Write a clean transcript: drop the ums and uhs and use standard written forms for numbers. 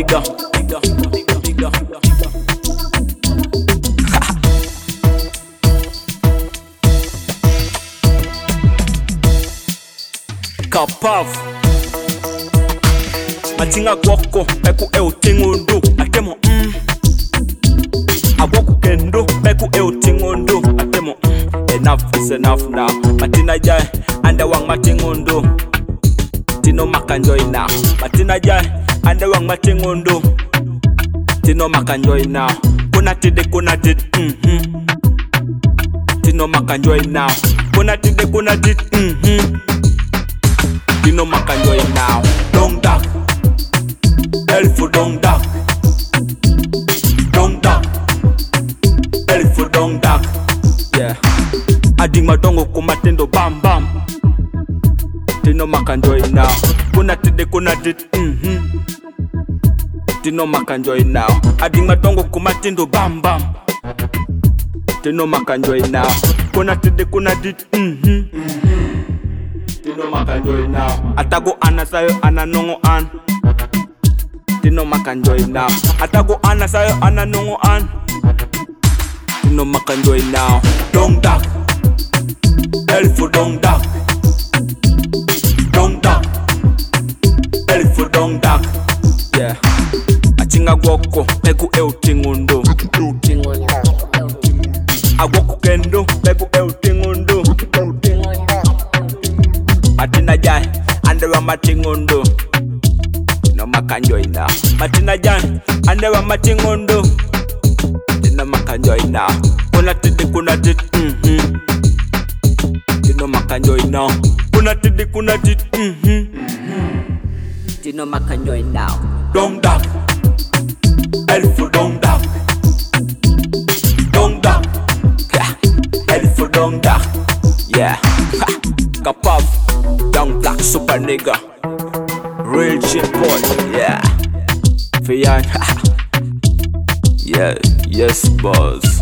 nigga. Kapav Matinga gwoko Peku tingundu Atemo Agwoku kendo Peku tingundu Atemo Enough is enough now Matina jai Ande wang matingundu Tino makanjoy now Matina jai Ande wang matingundu Tino makanjoy now Kuna tide Tino makanjoy now Kuna tide Tino makanjoy now Dong dak Elfu dong dak Dong dak Elfu dong dak Yeah Ading madongo kumatendo bam bam Tino makanjoy now Kuna tit Tino makanjoy now Ading madongo kumatendo bam bam Tino makanjoy now Kuna tit Tino makanjoy now Atago ana sayo ana nongo an Tino makanjoy now Atago ana sayo ana nongo an Tino makanjoy now Dong dak Elfu dong dak Dong dak Elfu dong dak Yeah Achinga gwoko Pegu tingundo Agwoko kendo Pegu tingundo Matina jai, ande wa matingondo Tino makanjoy now Matina jai, ande wa matingondo Tino makanjoy now Kuna tit Tino makanjoy now Kuna tit Tino makanjoy now Dong dak Elfu dong dak Dong dak Elfu dong dak Yeah Kapav Young black super nigga Real shit boy Yeah Fiyan Yeah Yes boss